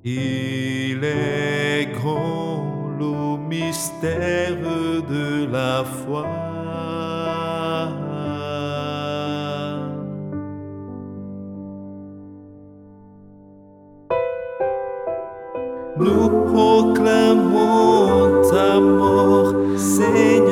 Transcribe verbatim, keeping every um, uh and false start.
Il est grand le mystère de la foi. Nous proclamons ta mort, Seigneur.